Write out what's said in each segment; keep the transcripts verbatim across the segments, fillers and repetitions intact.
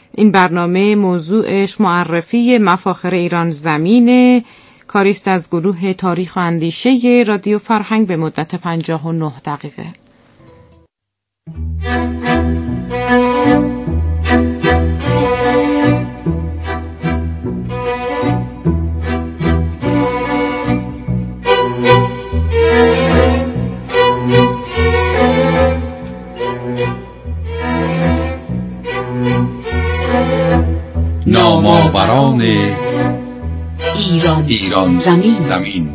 این برنامه موضوعش معرفی مفاخر ایران زمینه، کاریست از گروه تاریخ و اندیشه رادیو فرهنگ به مدت پنجاه و نه دقیقه. نامآوران ایران, ایران زمین, زمین.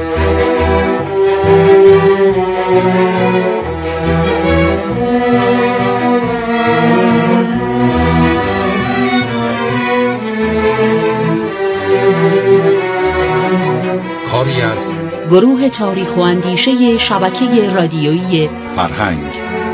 کاری از گروه تاریخ و اندیشه شبکه رادیویی فرهنگ.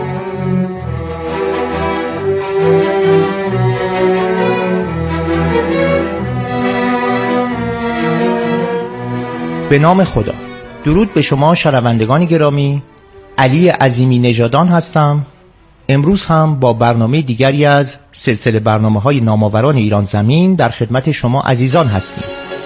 به نام خدا. درود به شما شنوندگان گرامی، علی عظیمی نژادان هستم. امروز هم با برنامه دیگری از سلسله برنامه‌های نامآوران ایران زمین در خدمت شما عزیزان هستیم.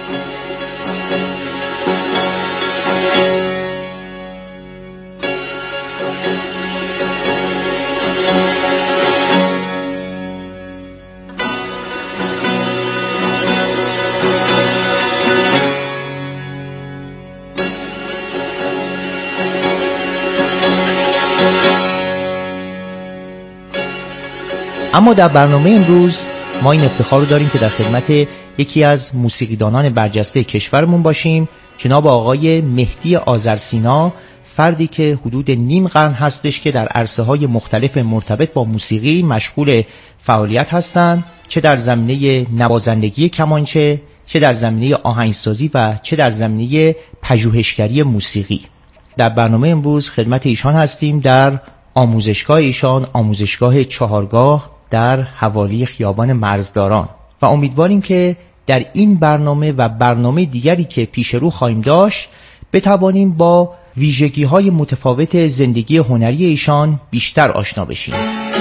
اما در برنامه امروز ما این افتخار رو داریم که در خدمت یکی از موسیقیدانان برجسته کشورمون باشیم، جناب آقای مهدی آذرسینا، فردی که حدود نیم قرن هستش که در عرصه‌های مختلف مرتبط با موسیقی مشغول فعالیت هستند، چه در زمینه نوازندگی کمانچه، چه در زمینه آهنگسازی و چه در زمینه پژوهشگری موسیقی. در برنامه امروز خدمت ایشان هستیم در آموزشگاه ایشان، آموزشگاه چهارگاه در حوالی خیابان مرزداران، و امیدواریم که در این برنامه و برنامه دیگری که پیش رو خواهیم داشت بتوانیم با ویژگی‌های متفاوت زندگی هنری ایشان بیشتر آشنا بشیم.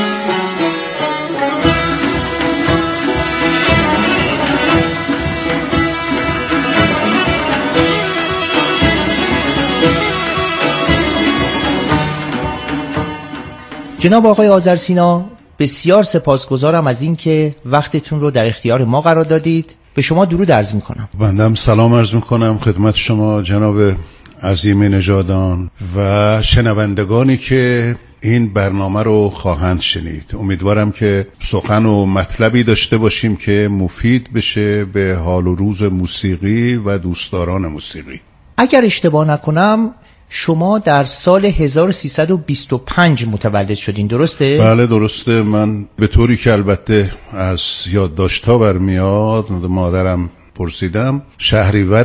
جناب آقای آذرسینا، بسیار سپاسگزارم از این که وقتتون رو در اختیار ما قرار دادید. به شما درود عرض میکنم. بنده سلام عرض میکنم خدمت شما جناب عظیمی نژادان و شنوندگانی که این برنامه رو خواهند شنید. امیدوارم که سخن و مطلبی داشته باشیم که مفید بشه به حال و روز موسیقی و دوستداران موسیقی. اگر اشتباه نکنم شما در سال هزار و سیصد و بیست و پنج متولد شدین، درسته؟ بله درسته. من به طوری که البته از یادداشت‌ها برمیاد، مادرم پرسیدم، شهریور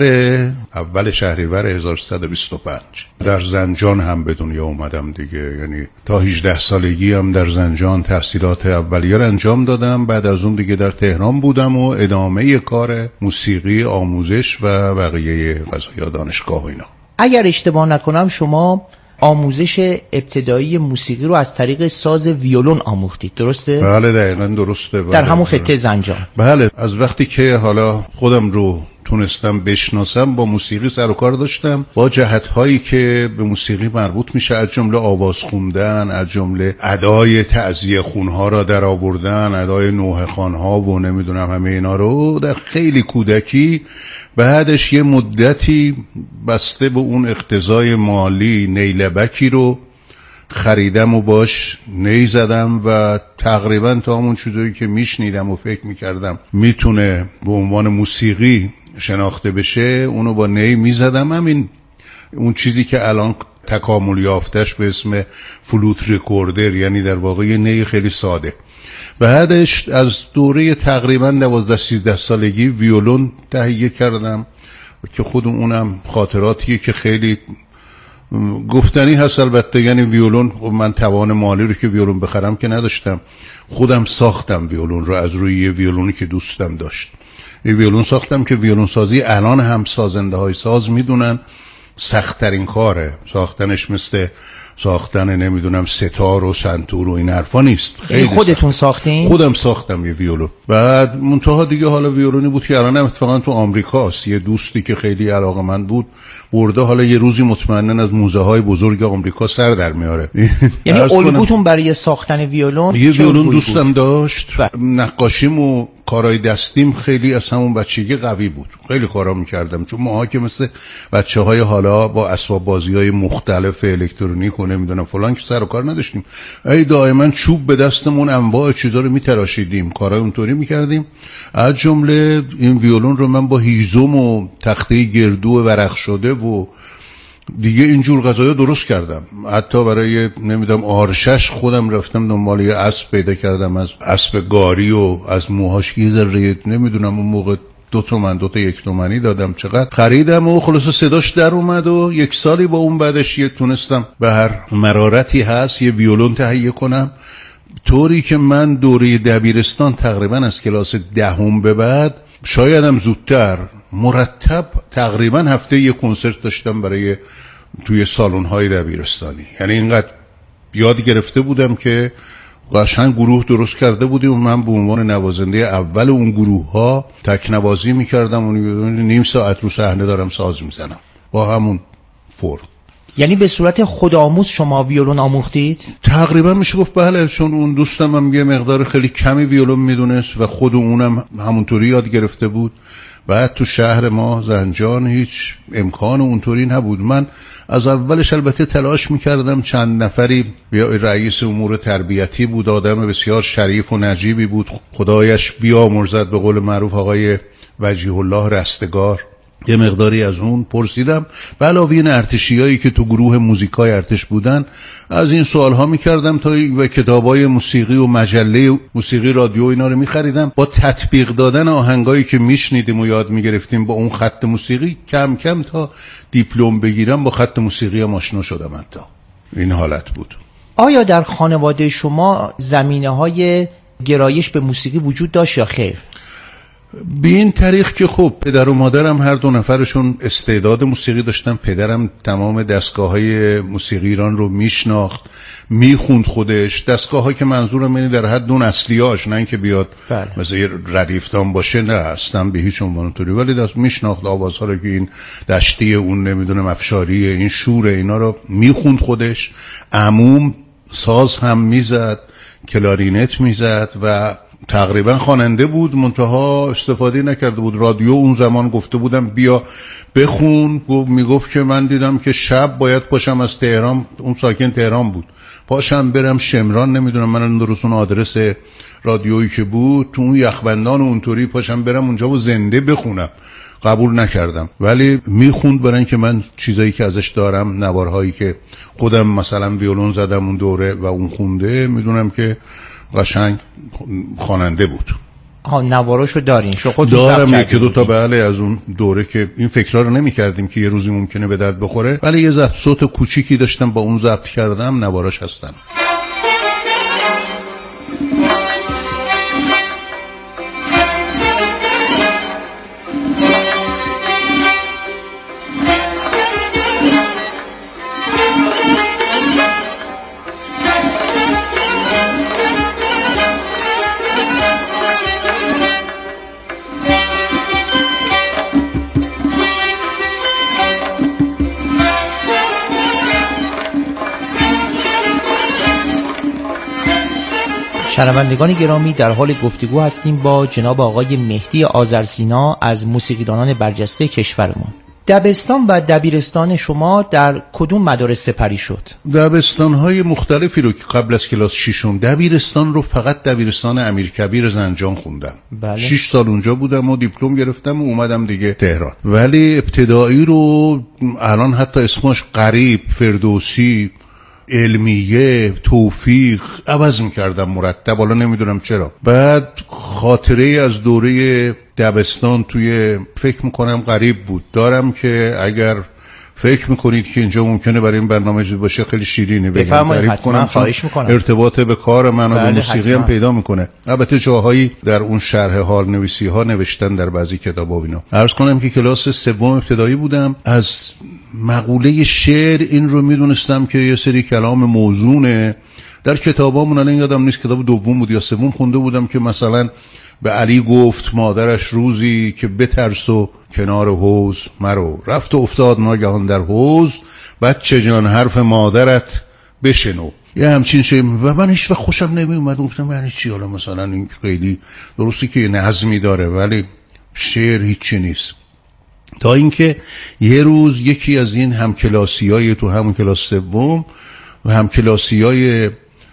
اول شهریور هزار و سیصد و بیست و پنج در زنجان هم به دنیا اومدم دیگه. یعنی تا هجده سالگی هم در زنجان تحصیلات اولیه رو انجام دادم. بعد از اون دیگه در تهران بودم و ادامه کار موسیقی، آموزش و بقیه قضایا دانشگاه و اینا. اگر اشتباه نکنم شما آموزش ابتدایی موسیقی رو از طریق ساز ویولون آموختید، درسته؟ بله دقیقاً درسته. بله. در همون خطه زنجان. بله، از وقتی که حالا خودم رو تونستم بشناسم با موسیقی سر و کار داشتم، با جهت‌هایی که به موسیقی مربوط میشه، از جمله آواز خوندن، از جمله ادای تعزیه خونها را در آوردن، ادای نوحه خوانها و نمیدونم همه اینا رو در خیلی کودکی. بعدش یه مدتی بسته به اون اقتضای مالی نیلبکی رو خریدم و باش نی زدم و تقریبا تا همون چیزایی که میشنیدم و فکر میکردم میتونه به عنوان موسیقی شناخته بشه اونو با نی میزدم. همین اون چیزی که الان تکامل یافتش به اسم فلوت ریکوردر، یعنی در واقع یه نی خیلی ساده. بعدش از دوره تقریبا دوازده سیزده سالگی ویولون تهیه کردم که خود اونم خاطراتیه که خیلی گفتنی هست البته. یعنی ویولون، من توان مالی رو که ویولون بخرم که نداشتم، خودم ساختم ویولون رو از روی یه ویولونی که دوستم داشت. یه ویولون ساختم که ویولون سازی الان هم سازنده های ساز میدونن سخت‌ترین کاره. ساختنش مثل ساختن نمیدونم ستار و سنتور و این حرفا نیست. خیلی خودتون ساختین؟ خودم ساختم یه ویولون. بعد منتها دیگه حالا ویولونی بود که الان اتفاقا تو آمریکاست. یه دوستی که خیلی علاقه‌مند بود برده، حالا یه روزی مطمئناً از موزه های بزرگ آمریکا سر در میاره. یعنی الگوتون برای ساختن ویولون؟ یه ویولون دوستم داشت. نقاشیم و کارهای دستیم خیلی از همون بچگی قوی بود. خیلی کارا می‌کردم، چون ماها که مثل بچه‌های حالا با اسباب بازی‌های مختلف الکترونیک و نمیدونم فلان که سر و کار نداشتیم. ای دائما چوب به دستمون انواع چیزا رو می‌تراشیدیم، کارای اونطوری می‌کردیم. از جمله این ویولون رو من با هیزم و تخته گردو ورق شده و دیگه اینجور غذایا درست کردم. حتی برای نمیدونم آرشش خودم رفتم دنبال یه اسب پیدا کردم، از اسب گاری و از موهاش یه ذره نمیدونم اون موقع دو تومن دو تا یک تومنی دادم چقدر خریدم و خلاص صداش در اومد و یک سالی با اون بعدش یه تونستم به هر مرارتی هست یه ویولون تهیه کنم، طوری که من دوره دبیرستان تقریبا از کلاس دهم به بعد شایدم زودتر مرتب تقریبا هفته یه کنسرت داشتم برای توی سالن‌های دبیرستانی. یعنی اینقدر یاد گرفته بودم که قشنگ گروه درست کرده بودیم و من به عنوان نوازنده اول اون گروه ها تکنوازی میکردم و نیم ساعت رو صحنه دارم ساز میزنم با همون فرم. یعنی به صورت خودآموز شما ویولون آموختید؟ تقریبا میشه گفت بله، چون اون دوستم هم یه مقدار خیلی کمی ویولون میدونست و خود اونم همونطوری یاد گرفته بود. بعد تو شهر ما زنجان هیچ امکان اونطوری نبود. من از اولش البته تلاش میکردم، چند نفری، بیا رئیس امور تربیتی بود، آدم بسیار شریف و نجیبی بود، خدایش بیامرزد به قول معروف آقای وجیه الله رستگار، یه مقداری از اون پرسیدم. به علاوه این ارتشیایی که تو گروه موزیکای ارتش بودن از این سوالها میکردم تا و کتابای موسیقی و مجله موسیقی رادیو اینا رو میخریدم. با تطبیق دادن آهنگایی که میشنیدیم و یاد میگرفتیم با اون خط موسیقی کم کم تا دیپلم بگیرم با خط موسیقی آشنا شدم. تا این حالت بود. آیا در خانواده شما زمینه‌های گرایش به موسیقی وجود داشت یا خیر؟ به این طریق که خب پدر و مادرم هر دو نفرشون استعداد موسیقی داشتن. پدرم تمام دستگاه‌های موسیقی ایران رو میشناخت، میخوند خودش. دستگاه‌ها که منظورم اینه در حد اون اصلیاش، نه اینکه بیاد بله. مثلا یه ردیفتان باشه، نه اصلا به هیچ عنوان طوری، ولی دست میشناخت آوازها رو که این دشتی اون نمیدونم افشاری این شور اینا رو میخوند خودش. عموم ساز هم میزد، کلارینت میزد و تقریبا خواننده بود، منتها استفاده نکرده بود. رادیو اون زمان گفته بودم بیا بخون، میگفت که من دیدم که شب باید پاشم از تهران، اون ساکن تهران بود، پاشم برم شمران، نمیدونم من درست اون آدرس رادیویی که بود تو اون یخبندان اونطوری پاشم برم اونجا و زنده بخونم. قبول نکردم، ولی میخوند برای اینکه من چیزایی که ازش دارم، نوارهایی که خودم مثلا ویولون زدم اون دوره و اون خونده، میدونم که قشنگ خواننده بود. ها نواراشو دارین؟ شو خود دارم یکی دو تا بله از اون دوره که این فکرها رو نمی کردیم که یه روزی ممکنه به درد بخوره، ولی یه ضبط صوت کوچیکی داشتم با اون ضبط کردم، نواراش هستن. شنوندگان گرامی، در حال گفتگو هستیم با جناب آقای مهدی آذرسینا از موسیقیدانان برجسته کشورمون. دبستان و دبیرستان شما در کدوم مدارس سپری شد؟ دبستان‌های مختلفی رو که قبل از کلاس ششم، دبیرستان رو فقط دبیرستان امیرکبیر زنجان خوندم. بله. شش سال اونجا بودم و دیپلم گرفتم و اومدم دیگه تهران. ولی ابتدایی رو الان حتی اسمش قریب، فردوسی، علمیه، توفیق عوض میکردم مرتب، حالا نمیدونم چرا. بعد خاطره از دوره دبستان توی فکر میکنم قریب بود دارم که اگر فکر میکنید که اینجا ممکنه برای این برنامه باشه خیلی شیرینه بگم تعریف کنم، میکنم. ارتباط به کار من و به موسیقی هم پیدا میکنه. البته جاهایی در اون شرح حال نویسی ها نوشتن در بعضی کتابا و اینا. عرض کنم که کلاس سوم ابتدایی بودم، از مقوله شعر این رو میدونستم که یه سری کلام موزونه. در کتابامون الان یادم نیست کتاب دوم بود یا سوم خونده بودم که مثلا به علی گفت مادرش روزی که بترس و کنار حوض مرو، رفت و افتاد ناگهان در حوض، بچه جان حرف مادرت بشنو. یه همچین شی. و من هیچ وقت خوشم نمی اومد، گفتم یعنی چی؟ حالا مثلا این خیلی درسته که نظمی داره ولی شعر هیچی نیست. تا اینکه یه روز یکی از این همکلاسیای تو همون کلاس سوم و همکلاسیای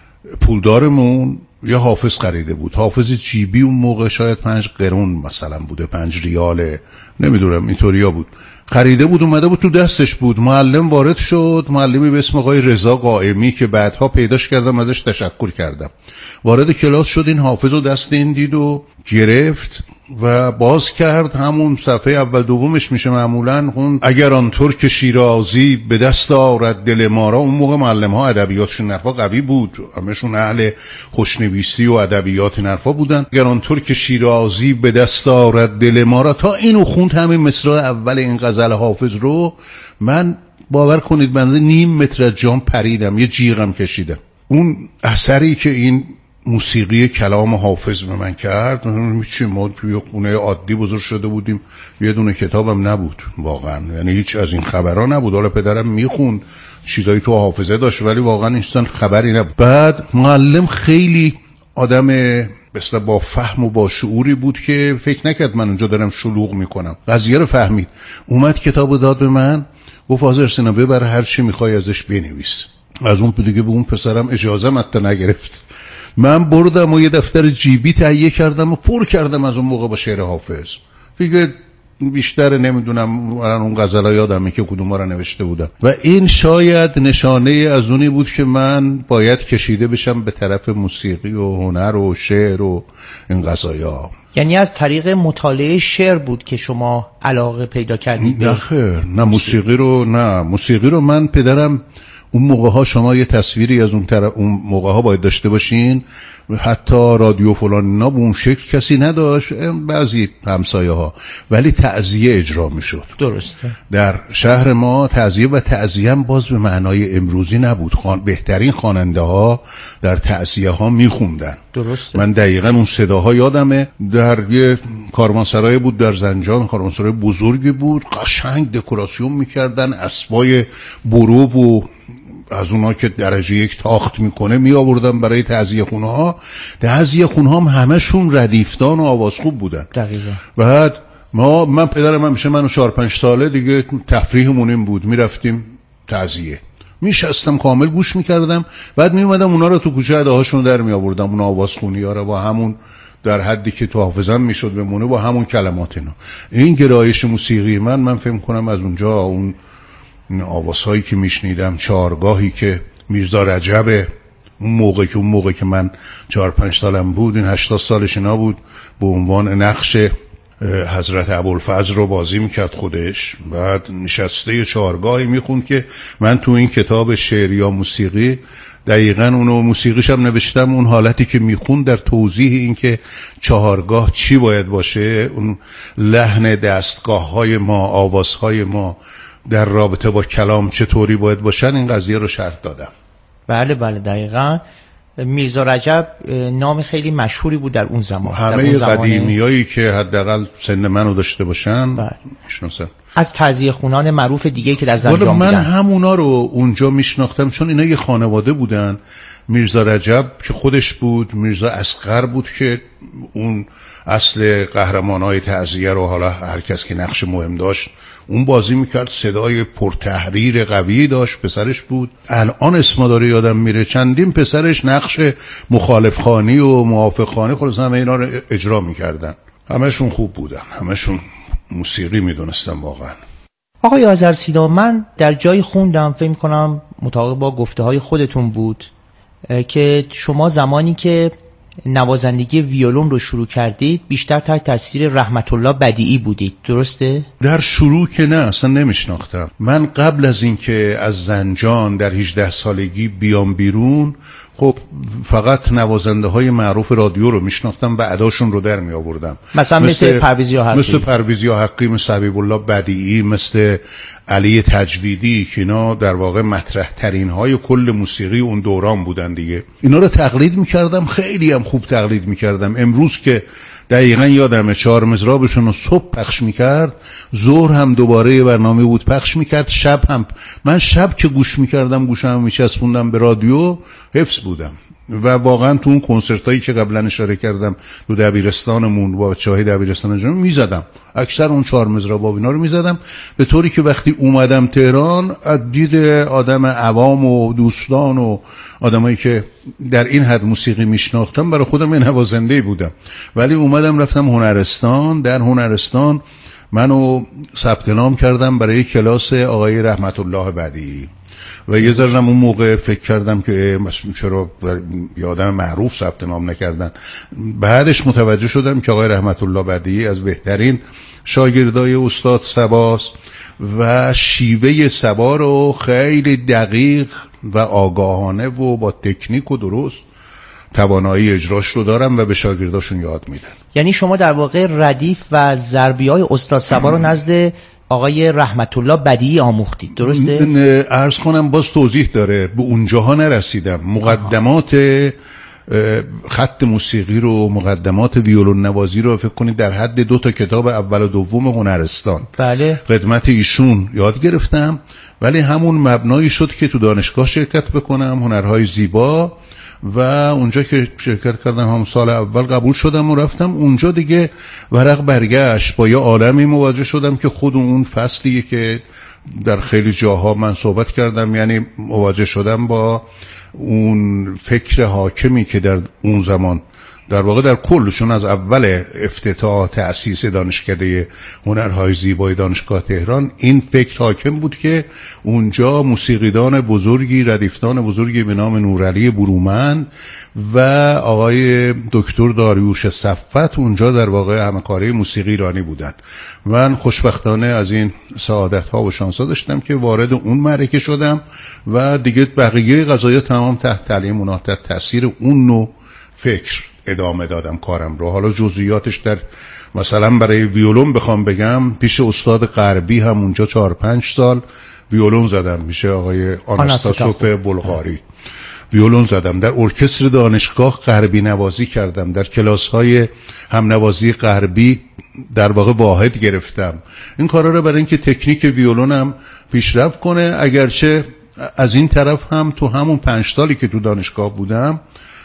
پولدارمون یه حافظ خریده بود، حافظ جیبی، اون موقع شاید پنج قرون مثلا بوده، پنج ریاله، نمیدونم اینطوریا بود، خریده بود اومده بود تو دستش بود. معلم وارد شد، معلمی به اسم آقای رضا قائمی که بعدها پیداش کردم ازش تشکر کردم، وارد کلاس شد، این حافظ رو دست این دید و گرفت و باز کرد. همون صفحه اول دومش میشه معمولا اون اگر آن ترک شیرازی به دست آورد دل ما را. اون موقع معلم ها ادبیاتشون نرفا قوی بود، همشون اهل خوشنویسی و ادبیات نرفا بودن. اگر آن ترک شیرازی به دست آورد دل ما را، تا اینو خوند همین مصرع اول این غزل حافظ رو، من باور کنید بنده نیم متر از جام پریدم، یه جیغم کشیدم. اون اثری که این موسیقی کلام حافظ به من کرد، چی ما توی خونه عادی بزرگ شده بودیم، یه دونه کتابم نبود واقعا، یعنی هیچ از این خبرها نبود. حالا پدرم میخوند چیزایی تو حافظه داشت ولی واقعا اینستان خبری نبود. بعد معلم خیلی آدم مثلا با فهم و با شعوری بود که فکر نکرد من اونجا دارم شلوغ میکنم، قضیه رو فهمید، اومد کتابو داد به من، گفت آذر سینا ببر هر چی میخوای ازش بنویس. از اون دیگه به اون پسرم اجازه حتی نگرفت. من بردم و یه دفتر جیبی تهیه کردم و پر کردم از اون موقع با شعر حافظ. دیگه بیشتر نمیدونم الان اون غزلا یادمه که کدوما رو نوشته بودم. و این شاید نشانه از اونی بود که من باید کشیده بشم به طرف موسیقی و هنر و شعر و این قضایا. یعنی از طریق مطالعه شعر بود که شما علاقه پیدا کردید؟ نه خیر، نه موسیقی رو، نه موسیقی رو من پدرم اون موقع ها، شما یه تصویری از اون طرف اون موقع ها باید داشته باشین، حتی رادیو فلان اینا به اون شکل کسی نداشت، بعضی همسایه ها، ولی تعزیه اجرا میشد. درسته. در شهر ما تعزیه و تعزیه هم باز به معنای امروزی نبود، خان... بهترین خواننده ها در تعزیه ها میخوندن. درسته. من دقیقاً اون صداها یادمه. در یه کاروانسرای بود در زنجان، کاروانسرای بزرگی بود، قشنگ دکوراسیون میکردن، اسبای برو و از اونا که درجه یک تاخت میکنه می آوردن برای تعزیه خونه ها. تعزیه خونه ها هم همشون ردیفدان و آوازخوب بودن. دقیقاً. بعد ما من پدرم همیشه منو چهار پنج ساله دیگه تفریحمون این بود، میرفتیم تعزیه، میشستم کامل گوش میکردم، بعد میومدم اونا رو تو کوچه اداهاشون در می آوردم، اون آوازخونی ها رو با همون در حدی که تو حافظم میشد بمونه با همون کلمات اینا. این گرایش موسیقی من من فهم کنم از اونجا، اون آوازهایی که میشنیدم، چهارگاهی که میرزا رجب اون موقع که اون موقع که من چهار پنج سالم بود، این هشتاد سالش اینا بود، به عنوان نقش حضرت ابوالفضل رو بازی میکرد خودش. بعد نشسته چهارگاهی میخوند که من تو این کتاب شعر یا موسیقی دقیقاً اونو موسیقیش هم نوشتم، اون حالتی که میخوند در توضیح این که چهارگاه چی باید باشه، اون لحن دستگاه های ما، آوازهای ما در رابطه با کلام چطوری باید باشن، این قضیه رو شرح دادم. بله بله دقیقاً. میرزا رجب نام خیلی مشهوری بود در اون زمان. همه قدیمیایی که حداقل سن منو داشته باشن میشناسن. از تعزیه خونان معروف دیگه که در زنجان بودن، من همونا رو اونجا میشناختم چون اینا یه خانواده بودن. میرزا رجب که خودش بود، میرزا اصغر بود که اون اصل قهرمانای تعزیه رو، حالا هر کس که نقش مهم داشت اون بازی میکرد، صدای پرتحریر قوی داشت، پسرش بود، الان اسما داره یادم میره، چندین پسرش نقش مخالف خانی و موافق خانی، خلاص همه اینا رو اجرا میکردن. همشون خوب بودن، همشون موسیقی میدونستن واقعا. آقای آذرسینا، من در جای خوندم، فکر میکنم مطابق با گفته های خودتون بود، که شما زمانی که نوازندگی ویولون رو شروع کردید بیشتر تحت تاثیر رحمت الله بدیعی بودید، درسته؟ در شروع که نه، اصلا نمیشناختم. من قبل از این که از زنجان در هجده سالگی بیام بیرون، خب فقط نوازنده های معروف رادیو رو میشناختم و اداشون رو در می آوردم، مثلا مثل پرویز یا حقی مثل پرویز یا حقی، مثل حبیب الله بدیعی، مثل علی تجویدی که اینا در واقع مطرح ترین های کل موسیقی اون دوران بودن دیگه. اینا رو تقلید میکردم، خیلی هم خوب تقلید میکردم. امروز که دقیقا یادمه چهار مزرابشون رو صبح پخش میکرد، ظهر هم دوباره یه برنامه بود پخش میکرد، شب هم. من شب که گوش میکردم گوشم میچسبوندم به رادیو، حفظ بودم. و واقعا تو اون کنسرت هایی که قبلا اشاره کردم تو دبیرستانمون با بچه‌های دبیرستان جنوب میزدم، اکثر اون چهار مزراب و اینا رو میزدم، به طوری که وقتی اومدم تهران از دید آدم عوام و دوستان و آدمایی که در این حد موسیقی میشناختم برای خودم یه نوازنده بودم. ولی اومدم رفتم هنرستان، در هنرستان منو ثبت نام کردم برای کلاس آقای رحمت الله بدیعی و یه ذره‌ام اون موقع فکر کردم که چرا یه آدم معروف ثبت نام نکردن. بعدش متوجه شدم که آقای رحمت الله بدیعی از بهترین شاگردای استاد صباست و شیوه صبا رو خیلی دقیق و آگاهانه و با تکنیک و درست توانایی اجراش رو دارم و به شاگرداشون یاد میدن. یعنی شما در واقع ردیف و ضربی‌های استاد صبا رو نزد آقای رحمت الله بدیعی آموختید، درسته؟ عرض کنم باز توضیح داره، به اونجاها نرسیدم. مقدمات خط موسیقی رو، مقدمات ویولون نوازی رو فکر کنید در حد دو تا کتاب اول و دوم هنرستان بله خدمت ایشون یاد گرفتم. ولی همون مبنایی شد که تو دانشگاه شرکت بکنم، هنرهای زیبا، و اونجا که شرکت کردم هم سال اول قبول شدم و رفتم اونجا. دیگه ورق برگشت، با یه عالمی مواجه شدم که خود اون فصلیه که در خیلی جاها من صحبت کردم، یعنی مواجه شدم با اون فکر حاکمی که در اون زمان در واقع در کلشون از اول افتتاح تأسیس دانشکده هنرهای زیبای دانشگاه تهران این فکر حاکم بود که اونجا موسیقیدان بزرگی، ردیفتان بزرگی به نام نورعلی برومند و آقای دکتر داریوش صفت اونجا در واقع همکاری موسیقی ایرانی بودن. من خوشبختانه از این سعادت ها و شانس ها داشتم که وارد اون معرکه شدم و دیگه بقیه قضایا تمام تحت تعلیم اونا، تحت تاثیر اون نوع فکر ادامه دادم کارم رو. حالا جزئیاتش در مثلا برای ویولون بخوام بگم، پیش استاد غربی هم اونجا چهار پنج سال ویولون زدم، میشه آقای آناستاسوف بلغاری ویولون زدم. در ارکستر دانشگاه غربی نوازی کردم، در کلاس های هم نوازی غربی در واقع واحد گرفتم. این کارا رو برای اینکه تکنیک ویولونم پیشرفت کنه، اگرچه از این طرف هم تو همون پنج سالی که تو دانشگاه بودم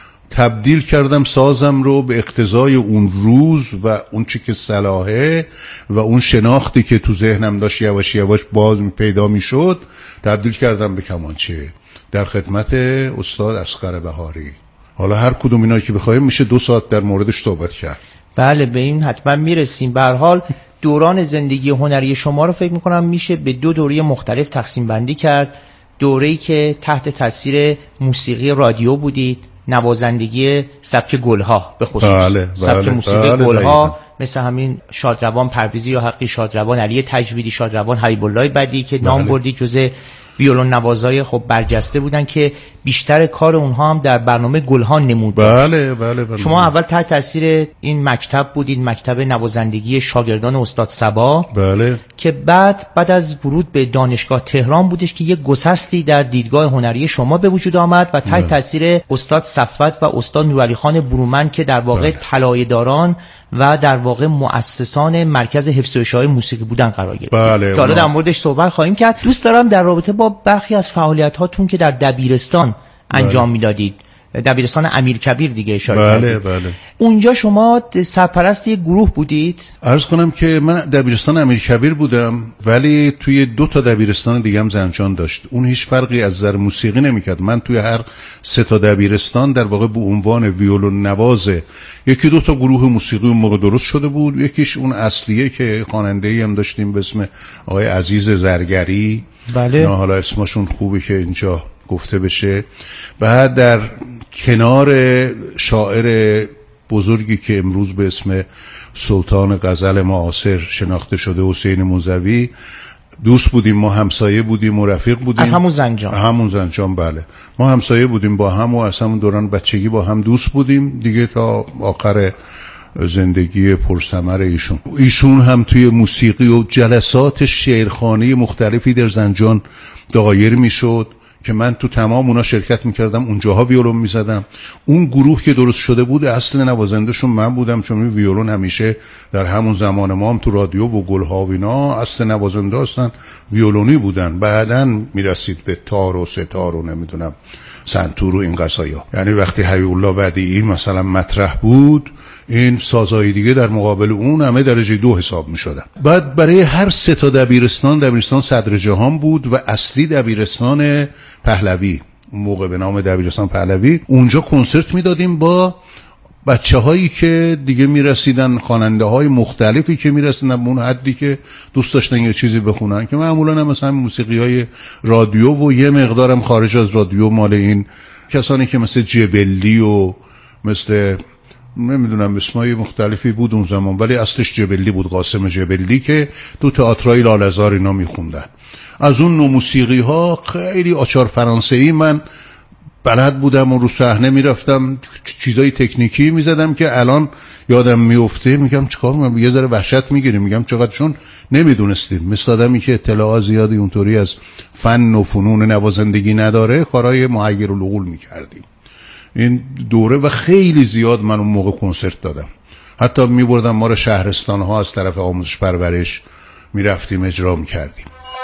تبدیل کردم سازم رو به اقتضای اون روز و اون چی که صلاحه و اون شناختی که تو ذهنم داشت یواش یواش باز پیدا می شد، تبدیل کردم به کمانچه در خدمت استاد اصغر بهاری. حالا هر کدوم اینا که بخوایم میشه دو ساعت در موردش صحبت کرد. بله به این حتما میرسیم. به هر حال دوران زندگی هنری شما رو فکر میکنم میشه به دو دوره مختلف تقسیم بندی کرد. دوره‌ای که تحت تاثیر موسیقی رادیو بودید، نوازندگی سبک گلها به خصوص، بله، بله، سبک موسیقی بله، گلها بله. مثل همین شادروان پرویزی یا حقی شادروان، علی تجویدی شادروان، حبیب الله بدیعی که نام بله. بردی جزء ویولون نوازای خب برجسته بودن که بیشتر کار اونها هم در برنامه گلها نمود. بله بله بله. شما اول تحت تاثیر این مکتب بودید، مکتب نوازندگی شاگردان استاد صبا، بله، که بعد بعد از ورود به دانشگاه تهران بودش که یک گسستی در دیدگاه هنری شما به وجود آمد و تحت تاثیر استاد صفوت و استاد نورعلی خان برومند که در واقع طلایه‌داران و در واقع مؤسسان مرکز حفظ و اشاعه موسیقی بودن قرار گرفت. بله، که حالا در موردش صحبت خواهیم کرد. دوست دارم در رابطه با برخی از فعالیت هاتون که در دبیرستان انجام میدادید، دبیرستان امیرکبیر دیگه اشاره بله کردید. بله. اونجا شما سرپرست یک گروه بودید؟ عرض کنم که من دبیرستان امیرکبیر بودم، ولی توی دو تا دبیرستان دیگه هم زنجان داشت. اون هیچ فرقی از نظر موسیقی نمیکرد. من توی هر سه تا دبیرستان در واقع به عنوان ویولون نواز یکی دو تا گروه موسیقی اون موقع درست شده بود. یکیش اون اصلیه که خواننده‌ای هم داشتیم به اسم آقای عزیز زرگری. بله. حالا اسمشون خوبه که اینجا گفته بشه. بعد در کنار شاعر بزرگی که امروز به اسم سلطان غزل معاصر شناخته شده حسین موسوی، دوست بودیم، ما همسایه بودیم و رفیق بودیم. از همون زنجان؟ همون زنجان، بله. ما همسایه بودیم با هم و از همون دوران بچگی با هم دوست بودیم دیگه تا آخر زندگی پرثمر ایشون. ایشون هم توی موسیقی و جلسات شعرخوانی مختلفی در زنجان دایر میشد که من تو تمام اونا شرکت میکردم، اونجاها ویولون میزدم. اون گروه که درست شده بود اصل نوازندهشون من بودم، چون ویولون همیشه در همون زمان ما هم تو رادیو و گلها و اینا اصل نوازنده هستن ویولونی بودن. بعدن میرسید به تار و ستار و نمیدونم سنتور و این قضایا. یعنی وقتی حبیب الله بدیعی مثلا مطرح بود، این سازهای دیگه در مقابل اون همه درجه دو حساب می شدن. بعد برای هر سه تا دبیرستان، دبیرستان صدر جهان بود و اصلی دبیرستان پهلوی، اون موقع به نام دبیرستان پهلوی. اونجا کنسرت می دادیم با بچه هایی که دیگه می رسیدن، خواننده های مختلفی که می رسیدن به اون حدی که دوست داشتن یه چیزی بخونن، که معمولا هم مثلا موسیقی های رادیو و یه مقدارم خارج از رادیو مال این کسانی که مثل جبلی و مثل نمیدونم اسمای مختلفی بود اون زمان، ولی اصلش جبلی بود، قاسم جبلی، که تو تئاترای لاله‌زار اینا میخوندن. از اون نوع موسیقی ها خیلی آچار فرانسوی من بلد بودم و رو صحنه میرفتم چیزای تکنیکی میزدم که الان یادم میفته میگم چیکار میگم، یه ذره وحشت میگیریم، میگم چقدر، چون نمیدونستیم. مثل آدمی که اطلاعات زیادی اونطوری از فن و فنون نوازندگی نداره کارهای محیر العقول میکردیم این دوره. و خیلی زیاد من اون موقع کنسرت دادم، حتی میبردم ما رو شهرستان ها از طرف آموزش پرورش میرفتیم اجرا میکردیم.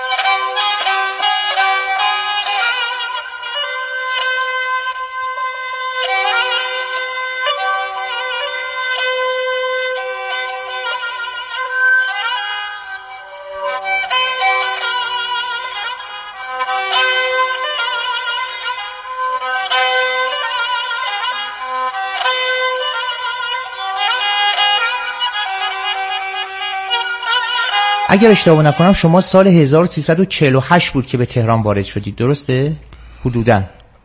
اگر اشتباه نکنم شما سال هزار و سیصد و چهل و هشت بود که به تهران وارد شدید، درسته؟ حدوداً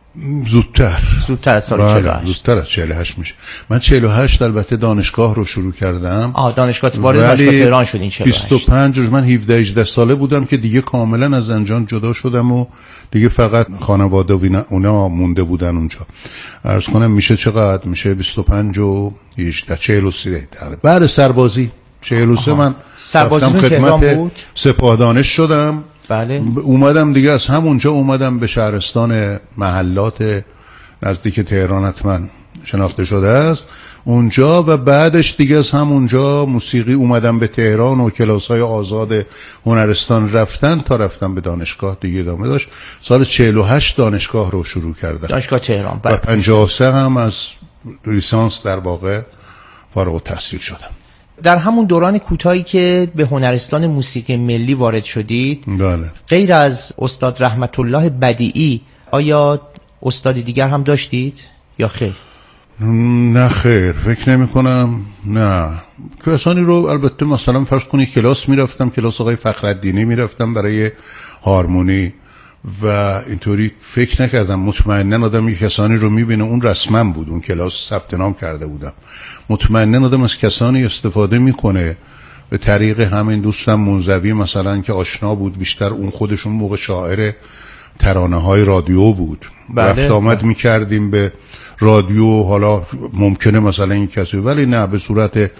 زودتر زودتر از سال چهل و هشت. زودتر از چهل و هشت میشه. من چهل و هشت البته دانشگاه رو شروع کردم. آه دانشگاه وارد دانشگاه تهران شدین چهل و هشت. بیست و پنج روز من هفده هجده ساله بودم که دیگه کاملا از زنجان جدا شدم و دیگه فقط خانواده و اونا مونده بودن اونجا. عرض کنم میشه چقدر؟ میشه بیست و پنج و هجده چهل و سه تقریبا. بعد سربازی چهل و سه من سربازی خدمت سپاه دانش شدم. بله. اومدم دیگه از همونجا اومدم به شهرستان محلات نزدیک تهران، حتما شناخته شده است اونجا، و بعدش دیگه از همونجا موسیقی اومدم به تهران و کلاس‌های آزاد هنرستان رفتن تا رفتم به دانشگاه دیگه ادامه داشت. سال چهل و هشت دانشگاه رو شروع کردم، دانشگاه تهران، و پنجاه و سه هم از لیسانس در واقع فارغ التحصیل شدم. در همون دوران کوتاهی که به هنرستان موسیقی ملی وارد شدید، بله، غیر از استاد رحمت الله بدیعی آیا استاد دیگر هم داشتید یا خیر؟ نه خیر، فکر نمی کنم. نه کسانی رو البته مثلا فرض کنی کلاس میرفتم، کلاس آقای فخرالدینی میرفتم برای هارمونی و اینطوری فکر نکردم. مطمئناً آدم یک کسانی رو میبینه، اون رسما بود، اون کلاس ثبت نام کرده بودم، مطمئناً آدم از کسانی استفاده میکنه به طریق همین دوستم منزوی مثلا که آشنا بود بیشتر، اون خودشون موقع شاعر ترانه های رادیو بود. بله. رفت آمد میکردیم به رادیو، حالا ممکنه مثلا این کسی، ولی نه به صورت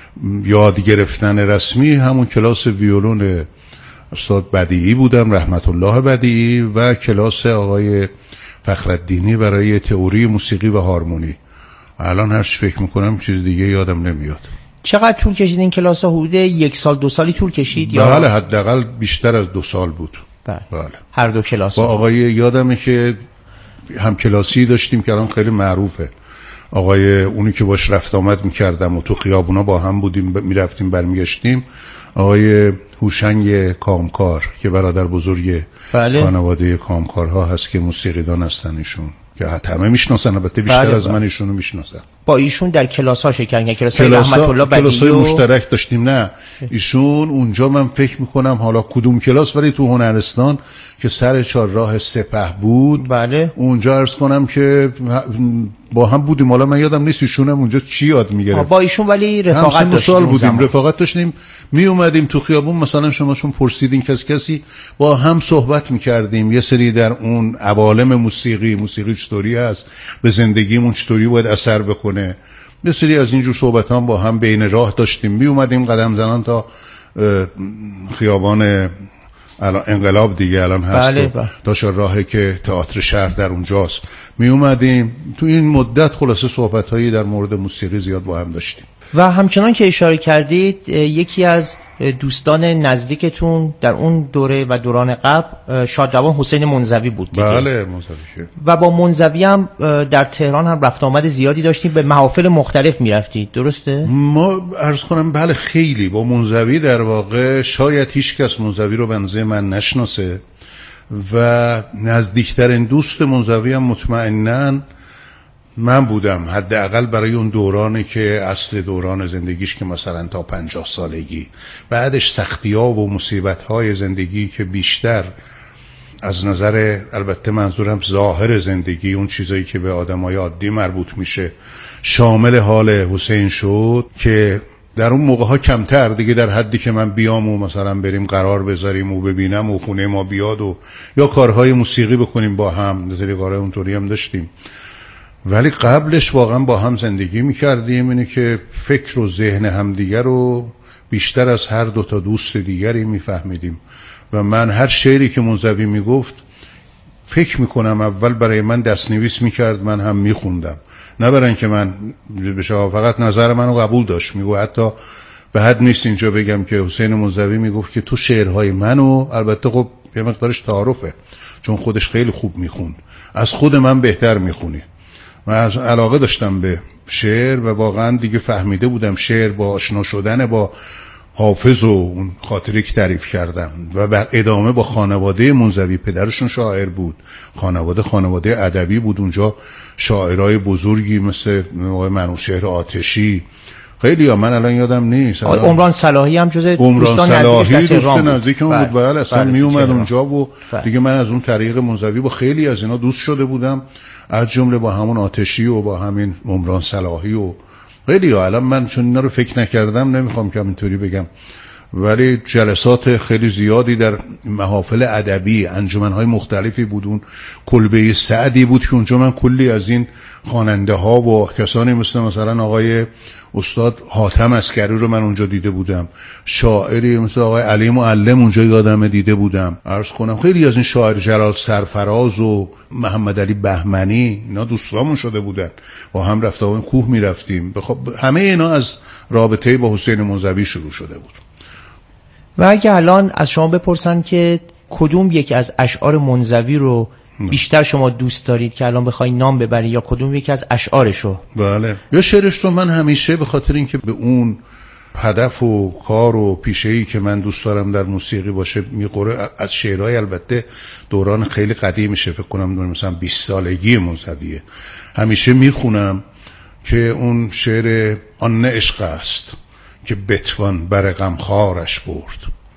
یاد گرفتن رسمی. همون کلاس ویولون استاد بدیعی بودم، رحمت الله بدیعی، و کلاس آقای فخرالدینی برای تئوری موسیقی و هارمونی. الان هرچی فکر میکنم چیز دیگه یادم نمیاد. چقدر طول کشید این کلاس ها؟ حدود یک سال دو سالی طول کشید یا؟ بله حداقل بیشتر از دو سال بود. بله. بله. هر دو کلاس با آقای یادمه که هم کلاسی داشتیم که الان خیلی معروفه، آقای اونی که باش رفت آمد میکردم و تو خیابونا با هم بودیم ب... میرفتیم برمیگشتیم، آقای هوشنگ کامکار که برادر بزرگ بله. خانواده کامکارها هست که موسیقیدان هستن ایشون، که همه میشناسن، البته بیشتر بله از بله. من ایشونو میشناسن. با ایشون در کلاس ها شکن، کلاس های رحمت الله بدیعی کلاس های مشترک داشتیم. نه ایشون اونجا من فکر میکنم حالا کدوم کلاس، ولی تو هنرستان که سر چهارراه سپه بود، بله. اونجا عرض کنم که با هم بودیم. حالا من یادم نیست ایشون هم اونجا چی یاد میگرفت با ایشون، ولی رفاقت داشتیم بودیم زمان. رفاقت داشتیم، می اومدیم تو خیابون مثلا شما چون پرسیدین کسی کسی با هم صحبت میکردیم، یه سری در اون عوالم موسیقی موسیقی چطوری هست، به زندگیمون چطوری باید اثر بکنه، یه سری از اینجور صحبت هم با هم بین راه داشتیم. می اومدیم قدم زنان تا خیابان الان انقلاب دیگه الان هست، بله بله. داشت راهی که تئاتر شهر در اونجاست. می اومدیم تو این مدت خلاصه صحبت‌هایی در مورد موسیقی زیاد با هم داشتیم. و همچنان که اشاره کردید یکی از دوستان نزدیکتون در اون دوره و دوران قبل شادروان حسین منزوی بود دیگه. بله منزوی. و با منزوی هم در تهران هم رفت آمد زیادی داشتیم، به محافل مختلف میرفتید درسته؟ ما عرض کنم بله خیلی با منزوی در واقع شاید هیچ کس منزوی رو بنظر من نشناسه و نزدیکترین دوست منزوی هم مطمئناً من بودم، حداقل برای اون دورانی که اصل دوران زندگیش که مثلا تا پنجاه سالگی، بعدش سختی‌ها و مصیبت‌های زندگی که بیشتر از نظر البته منظورم ظاهر زندگی، اون چیزایی که به آدمای عادی مربوط میشه، شامل حال حسین شد که در اون موقع‌ها کمتر دیگه در حدی که من بیام و مثلا بریم قرار بذاریم و ببینم و خونه ما بیاد و یا کارهای موسیقی بکنیم با هم، مثلا کارهای اونطوری هم داشتیم. ولی قبلش واقعا با هم زندگی میکردیم، اینه که فکر و ذهن همدیگر رو بیشتر از هر دو تا دوست دیگری میفهمیدیم و من هر شعری که منزوی میگفت فکر میکنم اول برای من دستنویس میکرد، من هم میخوندم، نه برای اینکه من بشه فقط نظر منو قبول داشت. میگو حتی به حد نیست اینجا بگم که حسین منزوی میگفت که تو شعرهای منو، البته خب یه مقدارش تعارفه چون خودش خیلی خوب میخوند، از خود من بهتر میخونی. من از علاقه داشتم به شعر و واقعا دیگه فهمیده بودم شعر با آشنا شدن با حافظ و اون خاطری که تعریف کردم و بر ادامه با خانواده منزوی، پدرشون شاعر بود، خانواده خانواده ادبی بود، اونجا شاعرای بزرگی مثل منوچهر آتشی خیلی ها، من الان یادم نیست، عمران صلاحی هم جز دوستان نزدیک دوست نزدیکم بود. بله اصلا می اومد اونجا و دیگه من از اون طریق منزوی با خیلی از اینا دوست شده بودم، از جمله با همون آتشی و با همین عمران صلاحی و خیلی ها. الان من چون اینا رو فکر نکردم نمیخوام که اینطوری بگم، ولی جلسات خیلی زیادی در محافل ادبی، انجمن‌های مختلفی بود. اون کلبه سعدی بود که اونجا من کلی از این خواننده ها و کسانی مثل مثلا آقای استاد حاتم عسکری رو من اونجا دیده بودم، شاعری مثل آقای علی معلم اونجا یادمه دیده بودم. عرض کنم خیلی از این شاعر، جلال سرفراز و محمد علی بهمنی، اینا دوستامون شده بودن، با هم رفته بودیم کوه میرفتیم. خب همه اینا از رابطه با حسین منزوی شروع شده بود. و اگه الان از شما بپرسن که کدوم یک از اشعار منزوی رو بیشتر شما دوست دارید که الان بخوای نام ببری، یا کدوم یکی از اشعارشو؟ بله یا شعرش رو من همیشه به خاطر اینکه به اون هدف و کار و پیشه‌ای که من دوست دارم در موسیقی باشه میقوره، از شعرهای البته دوران خیلی قدیمیشه، فکر کنم مثلا بیست سالگی منزویه، همیشه میخونم که اون شعر آن نه عشق است که بتوان بر غمخوارش برد،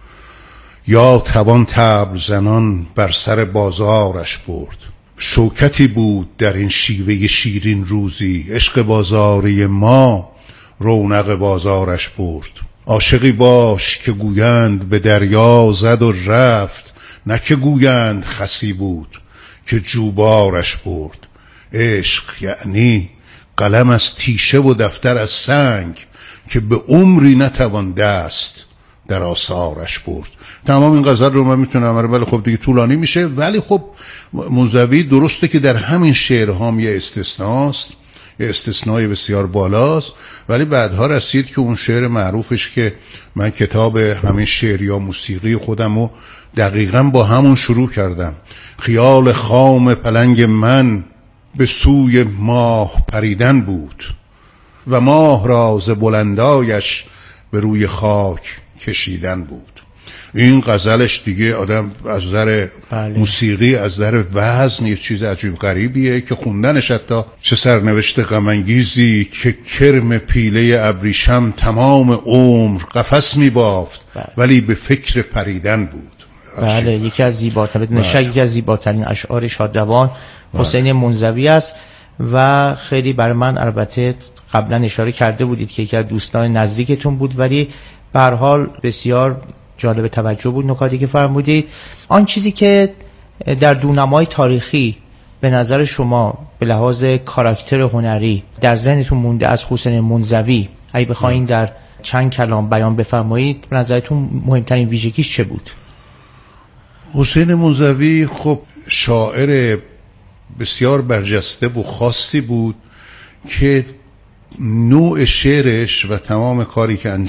یا توان طبل زنان بر سر بازارش برد، شوکتی بود در این شیوه شیرین روزی، عشق بازاری ما رونق بازارش برد، عاشقی باش که گویند به دریا زد و رفت، نه که گویند خسی بود که جوبارش برد، عشق یعنی قلم از تیشه و دفتر از سنگ که به عمری نتوان دست در آثارش برد. تمام این غزل رو من میتونم، ولی خب دیگه طولانی میشه. ولی خب منزوی درسته که در همین شعرهام یه استثناست، یه استثنای بسیار بالاست، ولی بعدها رسید که اون شعر معروفش که من کتاب همین شعر یا موسیقی خودم رو دقیقاً با همون شروع کردم، خیال خام پلنگ من به سوی ماه پریدن بود و ماه را ز بلندایش به روی خاک کشیدن بود. این غزلش دیگه آدم از نظر موسیقی، از نظر وزن یه چیز عجیب غریبیه که خوندنش حتی چه سرنوشت غم انگیزی که کرم پیله ابریشم تمام عمر قفس می‌بافت ولی به فکر پریدن بود. بله یکی از زیباترین نشک یکی از زیباترین اشعار شادروان حسین منزوی است. و خیلی برای من، البته قبلا اشاره کرده بودید که یکی از دوستان نزدیکتون بود، ولی به هر حال بسیار جالب توجه بود نکاتی که فرمودید. آن چیزی که در دونمای تاریخی به نظر شما به لحاظ کاراکتر هنری در ذهنتون مونده از حسین منزوی، اگه بخواید در چند کلام بیان بفرمایید، به نظرتون مهمترین ویژگیش چه بود؟ حسین منزوی خب شاعر بسیار برجسته و خاصی بود که نوع شعرش و تمام کاری که انجام